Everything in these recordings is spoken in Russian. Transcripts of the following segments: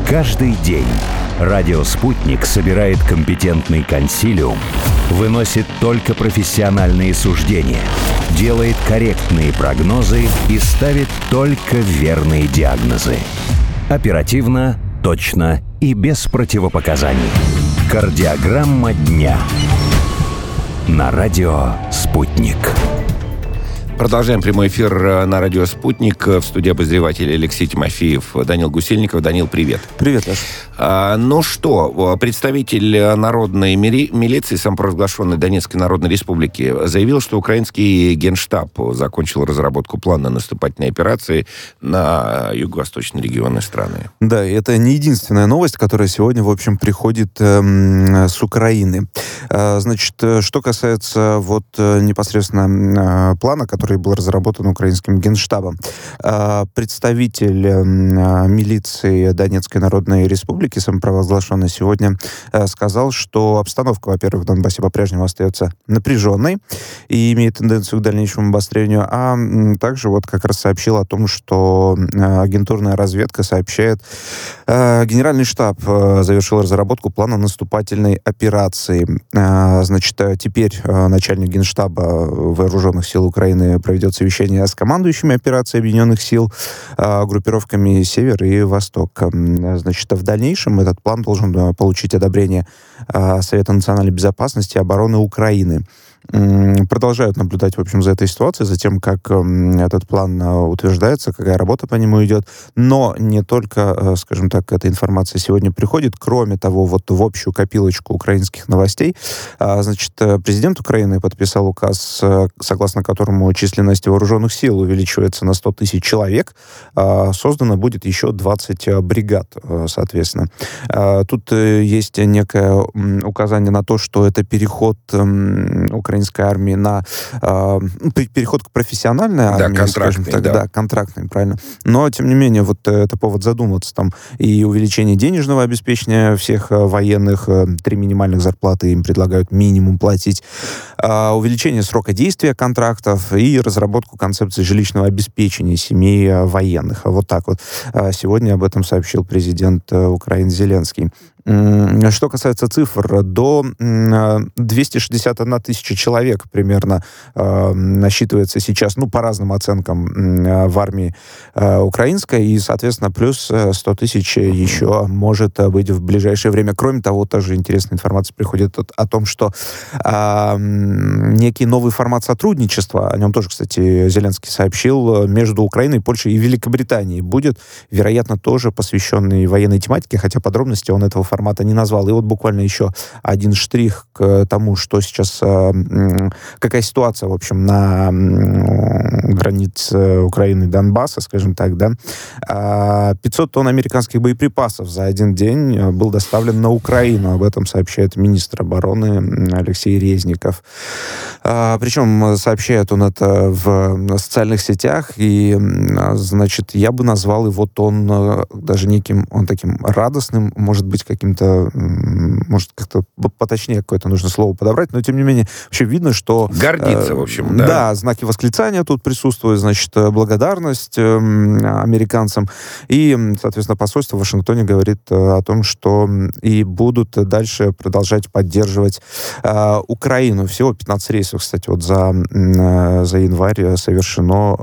Каждый день радио «Спутник» собирает компетентный консилиум, выносит только профессиональные суждения, делает корректные прогнозы и ставит только верные диагнозы. Оперативно, точно и без противопоказаний. Кардиограмма дня. На радио «Спутник». Продолжаем прямой эфир на радио «Спутник». В студии обозреватель Алексей Тимофеев, Данил Гусельников. Данил, привет. Привет, Леш. Ну что, представитель народной милиции, самопровозглашенной Донецкой Народной Республики, заявил, что украинский генштаб закончил разработку плана наступательной операции на юго-восточные регионы страны. Да, и это не единственная новость, которая сегодня, в общем, приходит с Украины. Значит, что касается непосредственно плана, который был разработан украинским генштабом. Представитель милиции Донецкой Народной Республики, самопровозглашенной, сегодня сказал, что обстановка, во-первых, в Донбассе по-прежнему остается напряженной и имеет тенденцию к дальнейшему обострению, а также как раз сообщил о том, что агентурная разведка сообщает, Генеральный штаб завершил разработку плана наступательной операции. Значит, теперь начальник генштаба Вооруженных сил Украины проведет совещание с командующими операцией Объединенных сил, группировками «Север» и «Восток». Значит, в дальнейшем этот план должен получить одобрение Совета национальной безопасности и обороны Украины. Продолжают наблюдать, в общем, за этой ситуацией, за тем, как этот план утверждается, какая работа по нему идет. Но не только, скажем так, эта информация сегодня приходит. Кроме того, в общую копилочку украинских новостей, значит, президент Украины подписал указ, согласно которому численность вооруженных сил увеличивается на 100 тысяч человек. Создано будет еще 20 бригад, соответственно. Тут есть некое указание на то, что это переход украинской армии на переход к профессиональной армии, контрактной, так, да, контрактной, правильно. Но, тем не менее, это повод задуматься. Там и увеличение денежного обеспечения всех военных, 3 минимальных зарплаты им предлагают минимум платить, увеличение срока действия контрактов и разработку концепции жилищного обеспечения семей военных. Вот так вот. Сегодня об этом сообщил президент Украины Зеленский. Что касается цифр, до 261 тысяча человек примерно насчитывается сейчас, по разным оценкам, в армии украинской, и, соответственно, плюс 100 тысяч еще может быть в ближайшее время. Кроме того, тоже интересная информация приходит о том, что некий новый формат сотрудничества, о нем тоже, кстати, Зеленский сообщил, между Украиной, Польшей и Великобританией будет, вероятно, тоже посвященный военной тематике, хотя подробности он этого формата не назвал. И буквально еще один штрих к тому, что сейчас, какая ситуация, в общем, на границе Украины и Донбасса, скажем так, да. 500 тонн американских боеприпасов за один день был доставлен на Украину. Об этом сообщает министр обороны Алексей Резников. Причем сообщает он это в социальных сетях, и, значит, я бы назвал его тон даже неким, он таким радостным, может быть, каким-то, может, как-то поточнее какое-то нужно слово подобрать, но, тем не менее, вообще видно, что... Гордится, в общем, да. Да, знаки восклицания тут присутствуют, значит, благодарность американцам. И, соответственно, посольство в Вашингтоне говорит о том, что и будут дальше продолжать поддерживать Украину. Всего 15 рейсов, кстати, за январь совершено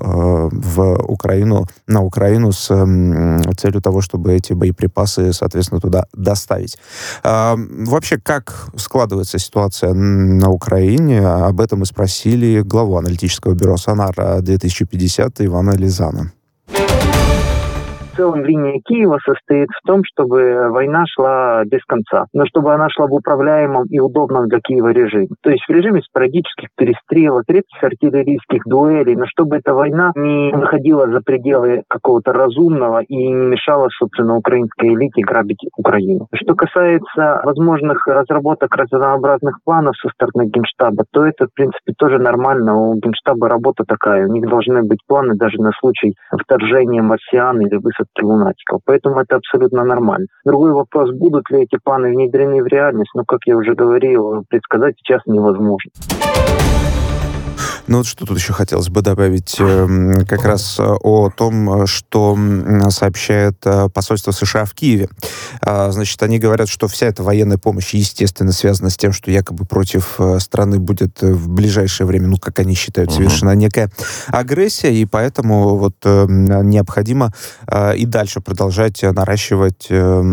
на Украину с целью того, чтобы эти боеприпасы, соответственно, туда доставить. Вообще, как складывается ситуация на Украине? Об этом и спросили главу аналитического бюро «Сонар-2050» Ивана Лизана. В целом линия Киева состоит в том, чтобы война шла без конца, но чтобы она шла в управляемом и удобном для Киева режиме. То есть в режиме спорадических перестрелок, редких артиллерийских дуэлей, но чтобы эта война не выходила за пределы какого-то разумного и не мешала, собственно, украинской элите грабить Украину. Что касается возможных разработок разнообразных планов со стороны Генштаба, то это, в принципе, тоже нормально. У Генштаба работа такая. У них должны быть планы даже на случай вторжения марсиан или высадки лунатиков. Поэтому это абсолютно нормально. Другой вопрос, будут ли эти планы внедрены в реальность, но, как я уже говорил, предсказать сейчас невозможно. Ну вот что тут еще хотелось бы добавить, как раз о том, что сообщает посольство США в Киеве. Значит, они говорят, что вся эта военная помощь, естественно, связана с тем, что якобы против страны будет в ближайшее время, ну, как они считают, совершена некая агрессия, и поэтому вот необходимо и дальше продолжать наращивать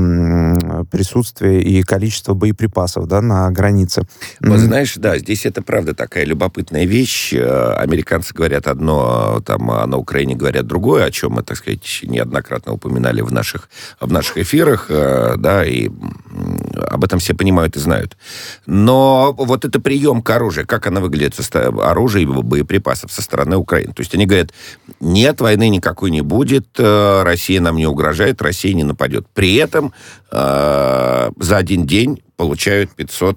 присутствие и количество боеприпасов, да, на границе. Вот знаешь, да, здесь это правда такая любопытная вещь. Американцы говорят одно, там, а на Украине говорят другое, о чем мы, так сказать, неоднократно упоминали в наших эфирах, да, и об этом все понимают и знают. Но вот это приемка оружия, как она выглядит, оружие и боеприпасов со стороны Украины. То есть они говорят, нет, войны никакой не будет, Россия нам не угрожает, Россия не нападет. При этом за один день получают,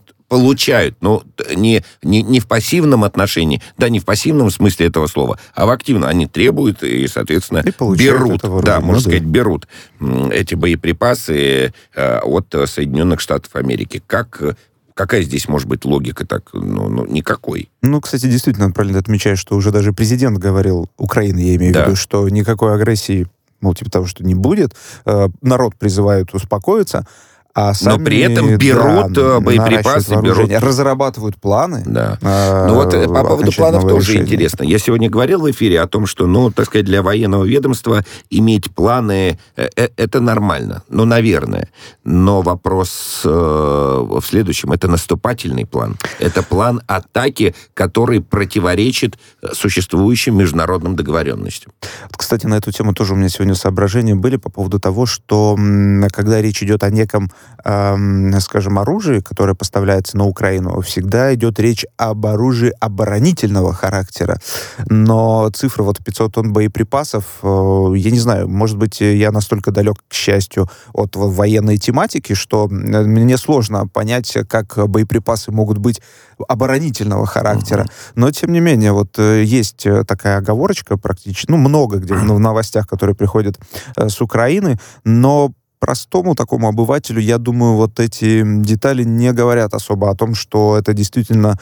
ну, не в пассивном отношении, да, не в пассивном смысле этого слова, а в активном. Они требуют и, соответственно, берут, да, можно сказать, берут эти боеприпасы от Соединенных Штатов Америки. Какая здесь может быть логика? Так, ну, никакой. Ну, кстати, действительно, правильно отмечаешь, что уже даже президент говорил, Украины, я имею в виду, что никакой агрессии, ну, типа того, что не будет. Народ призывают успокоиться. А сами, но при этом берут боеприпасы, разрабатывают планы. Да. Ну вот по поводу планов тоже интересно. Я сегодня говорил в эфире о том, что, ну, так сказать, для военного ведомства иметь планы это нормально. Ну, наверное. Но вопрос в следующем. Это наступательный план. Это план атаки, который противоречит существующим международным договоренностям. Кстати, на эту тему тоже у меня сегодня соображения были по поводу того, что когда речь идет о неком, скажем, оружии, которое поставляется на Украину, всегда идет речь об оружии оборонительного характера. Но цифра вот 500 тонн боеприпасов, я не знаю, может быть, я настолько далек, к счастью, от военной тематики, что мне сложно понять, как боеприпасы могут быть оборонительного характера. Но, тем не менее, вот есть такая оговорочка практически, ну, много где в новостях, которые приходят с Украины, но простому такому обывателю, я думаю, вот эти детали не говорят особо о том, что это действительно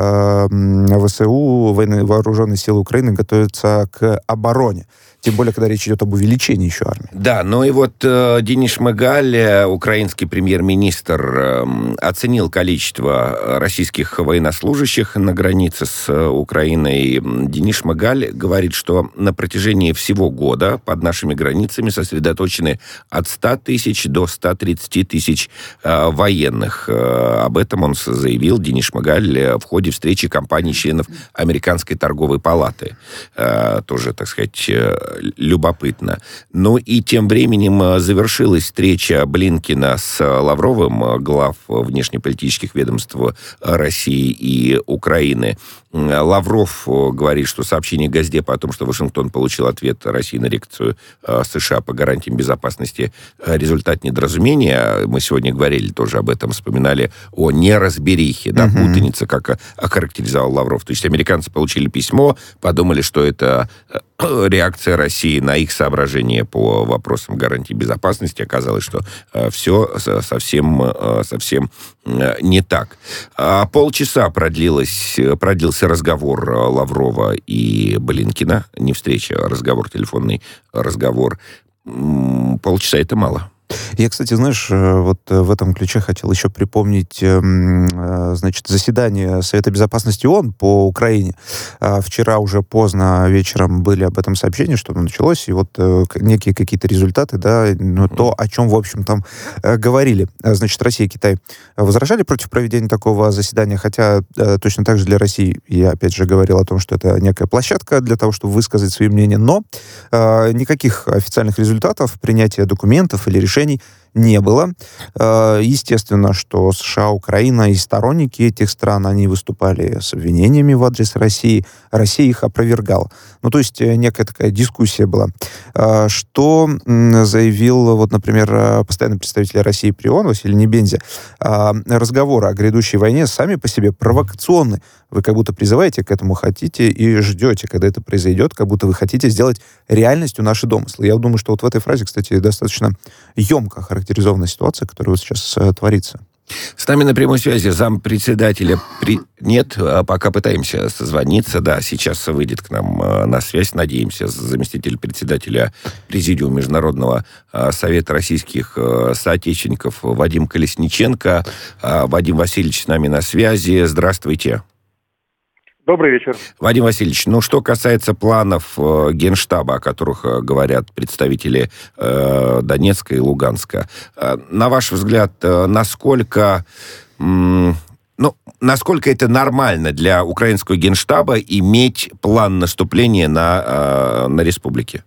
ВСУ, вооруженные силы Украины, готовятся к обороне. Тем более, когда речь идет об увеличении еще армии. Да, ну и вот Денис Шмыгаль, украинский премьер-министр, оценил количество российских военнослужащих на границе с Украиной. Денис Шмыгаль говорит, что на протяжении всего года под нашими границами сосредоточены от 100 тысяч до 130 тысяч военных. Об этом он заявил, Денис Шмыгаль, в ходе встречи компаний-членов Американской торговой палаты. Тоже, так сказать, любопытно. Ну и тем временем завершилась встреча Блинкена с Лавровым, глав внешнеполитических ведомств России и Украины. Лавров говорит, что сообщение Госдепа о том, что Вашингтон получил ответ России на реакцию США по гарантиям безопасности, результат недоразумения. Мы сегодня говорили тоже об этом, вспоминали о неразберихе, да, путанице, как охарактеризовал Лавров. То есть американцы получили письмо, подумали, что это реакция России на их соображения по вопросам гарантии безопасности. Оказалось, что все совсем не так. Полчаса продлился разговор Лаврова и Блинкена. Не встреча, а разговор, телефонный разговор. Полчаса — это мало. Я, кстати, знаешь, вот в этом ключе хотел еще припомнить, значит, заседание Совета Безопасности ООН по Украине. Вчера уже поздно вечером были об этом сообщения, что оно началось, и вот некие какие-то результаты, да, ну, то, о чем, в общем, там говорили. Значит, Россия и Китай возражали против проведения такого заседания, хотя точно так же для России, я опять же говорил о том, что это некая площадка для того, чтобы высказать свои мнения, но никаких официальных результатов, принятия документов или решений не было. Естественно, что США, Украина и сторонники этих стран, они выступали с обвинениями в адрес России. Россия их опровергала. Ну, то есть некая такая дискуссия была. Что заявил, вот, например, постоянный представитель России при ООН Василий Небензя. Разговоры о грядущей войне сами по себе провокационны. Вы как будто призываете к этому, хотите и ждете, когда это произойдет, как будто вы хотите сделать реальностью наши домыслы. Я думаю, что вот в этой фразе, кстати, достаточно емко характеризована ситуация, которая вот сейчас творится. С нами на прямой связи зампредседателя... Нет, пока пытаемся созвониться. Да, сейчас выйдет к нам на связь, надеемся, заместитель председателя Президиума Международного совета российских соотечественников Вадим Колесниченко. Вадим Васильевич с нами на связи. Здравствуйте. Добрый вечер. Вадим Васильевич, что касается планов Генштаба, о которых говорят представители Донецка и Луганска, на ваш взгляд, насколько это нормально для украинского Генштаба иметь план наступления на республике?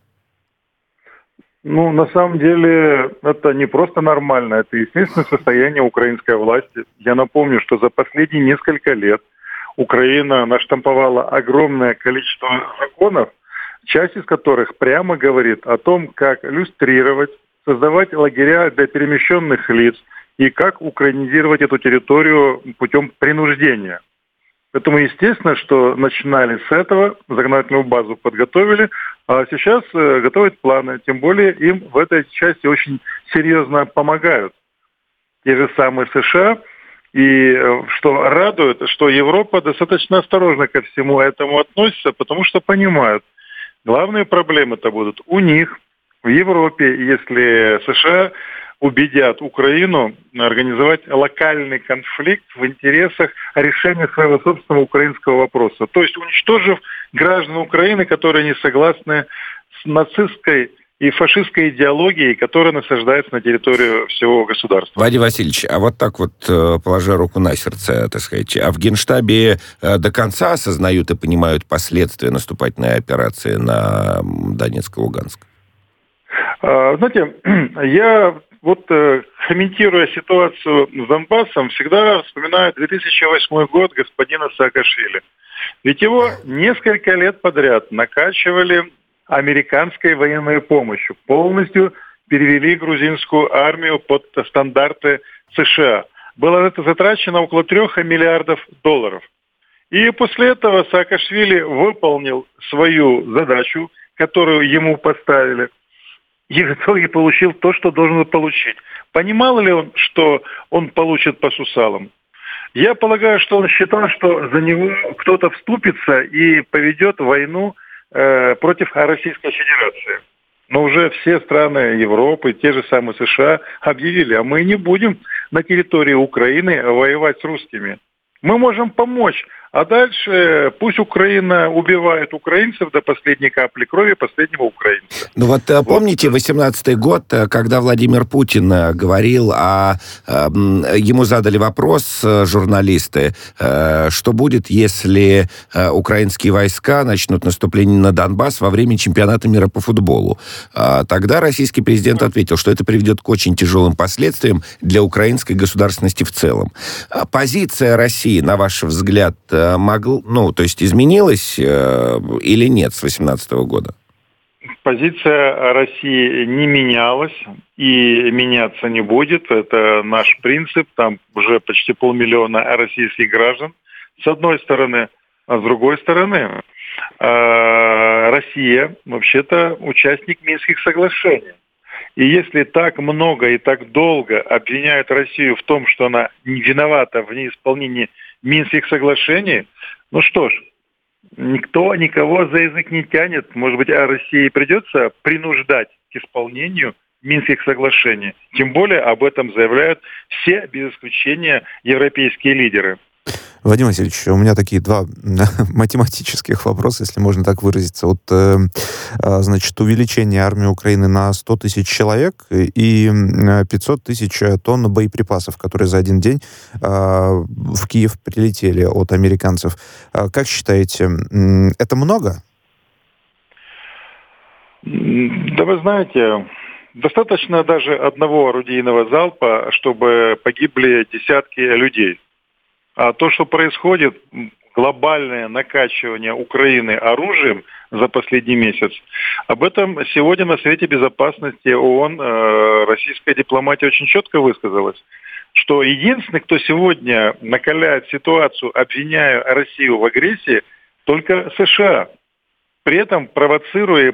На самом деле, это не просто нормально, это естественное состояние украинской власти. Я напомню, что за последние несколько лет Украина наштамповала огромное количество законов, часть из которых прямо говорит о том, как люстрировать, создавать лагеря для перемещенных лиц и как украинизировать эту территорию путем принуждения. Поэтому естественно, что начинали с этого, законодательную базу подготовили, а сейчас готовят планы. Тем более им в этой части очень серьезно помогают те же самые США. И что радует, что Европа достаточно осторожно ко всему этому относится, потому что понимают, главные проблемы-то будут у них, в Европе, если США убедят Украину организовать локальный конфликт в интересах решения своего собственного украинского вопроса. То есть уничтожив граждан Украины, которые не согласны с нацистской и фашистской идеологией, которая насаждается на территорию всего государства. Вадим Васильевич, а вот так вот, положа руку на сердце, так сказать, а в Генштабе до конца осознают и понимают последствия наступательной операции на Донецк и Луганск? Знаете, я комментируя ситуацию с Донбассом, всегда вспоминаю 2008 год господина Саакашвили. Ведь его несколько лет подряд накачивали американской военной помощью. Полностью перевели грузинскую армию под стандарты США. Было на это затрачено около $3 миллиардов. И после этого Саакашвили выполнил свою задачу, которую ему поставили, и в итоге получил то, что должен был получить. Понимал ли он, что он получит по сусалам? Я полагаю, что он считал, что за него кто-то вступится и поведет войну против Российской Федерации. Но уже все страны Европы, те же самые США объявили, а мы не будем на территории Украины воевать с русскими. Мы можем помочь, а дальше пусть Украина убивает украинцев до последней капли крови последнего украинца. Помните 18-й год, когда Владимир Путин говорил, ему задали вопрос журналисты, что будет, если украинские войска начнут наступление на Донбасс во время чемпионата мира по футболу. Тогда российский президент ответил, что это приведет к очень тяжелым последствиям для украинской государственности в целом. Позиция России, на ваш взгляд, изменилась или нет с 2018 года? Позиция России не менялась и меняться не будет. Это наш принцип. Там уже почти 500 000 российских граждан, с одной стороны. А с другой стороны, Россия, вообще-то, участник Минских соглашений. И если так много и так долго обвиняют Россию в том, что она не виновата в неисполнении Минских соглашений, никто никого за язык не тянет. Может быть, России придется принуждать к исполнению Минских соглашений. Тем более об этом заявляют все, без исключения, европейские лидеры. Вадим Васильевич, у меня такие два математических вопроса, если можно так выразиться. Увеличение армии Украины на 100 000 человек и 500 000 тонн боеприпасов, которые за один день в Киев прилетели от американцев. Как считаете, это много? Да вы знаете, достаточно даже одного орудийного залпа, чтобы погибли десятки людей. А то, что происходит, глобальное накачивание Украины оружием за последний месяц, об этом сегодня на Совете Безопасности ООН российская дипломатия очень четко высказалась, что единственный, кто сегодня накаляет ситуацию, обвиняя Россию в агрессии, только США, при этом провоцируя и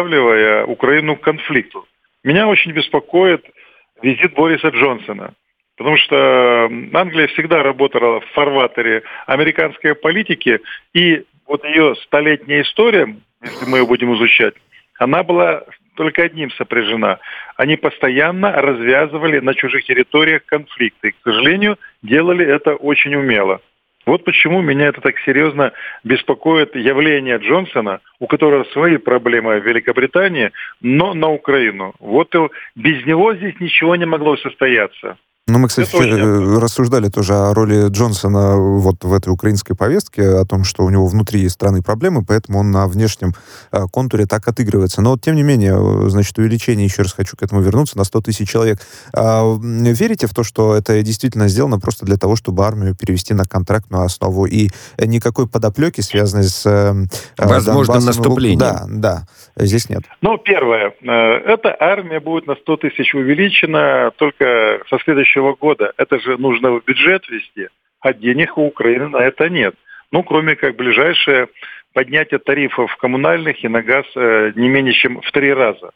подготавливая Украину к конфликту. Меня очень беспокоит визит Бориса Джонсона. Потому что Англия всегда работала в фарватере американской политики, и вот ее столетняя история, если мы ее будем изучать, она была только одним сопряжена. Они постоянно развязывали на чужих территориях конфликты. И, к сожалению, делали это очень умело. Вот почему меня это так серьезно беспокоит явление Джонсона, у которого свои проблемы в Великобритании, но на Украину. Вот без него здесь ничего не могло состояться. Ну, мы, кстати, рассуждали тоже о роли Джонсона вот в этой украинской повестке, о том, что у него внутри страны проблемы, поэтому он на внешнем контуре так отыгрывается. Но, тем не менее, значит, увеличение, еще раз хочу к этому вернуться, на 100 тысяч человек. Верите в то, что это действительно сделано просто для того, чтобы армию перевести на контрактную основу, и никакой подоплеки, связанной с возможным наступлением? Да, здесь нет. Ну, первое, эта армия будет на 100 тысяч увеличена только со следующего года. Это же нужно в бюджет ввести, а денег у Украины на это нет. Ну, кроме как ближайшее поднятие тарифов коммунальных и на газ не менее чем в 3 раза.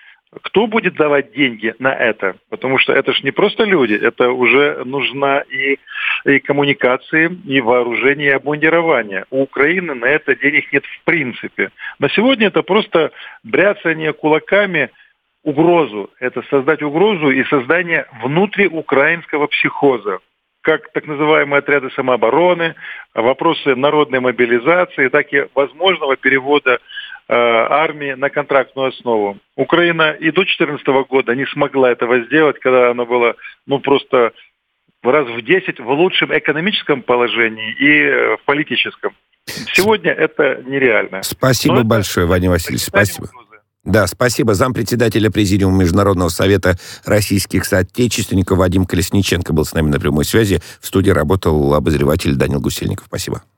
Кто будет давать деньги на это? Потому что это же не просто люди, это уже нужна и коммуникации, и вооружение, и обмундирование. У Украины на это денег нет в принципе. На сегодня это просто бряцание кулаками, угрозу. Это создать угрозу и создание внутриукраинского психоза. Как так называемые отряды самообороны, вопросы народной мобилизации, так и возможного перевода армии на контрактную основу. Украина и до 2014 года не смогла этого сделать, когда она была просто раз в 10 в лучшем экономическом положении и в политическом. Сегодня это нереально. Спасибо большое, Вадим Васильевич. Спасибо. Да, спасибо. Зампредседателя Президиума Международного совета российских соотечественников Вадим Колесниченко был с нами на прямой связи. В студии работал обозреватель Данил Гусельников. Спасибо.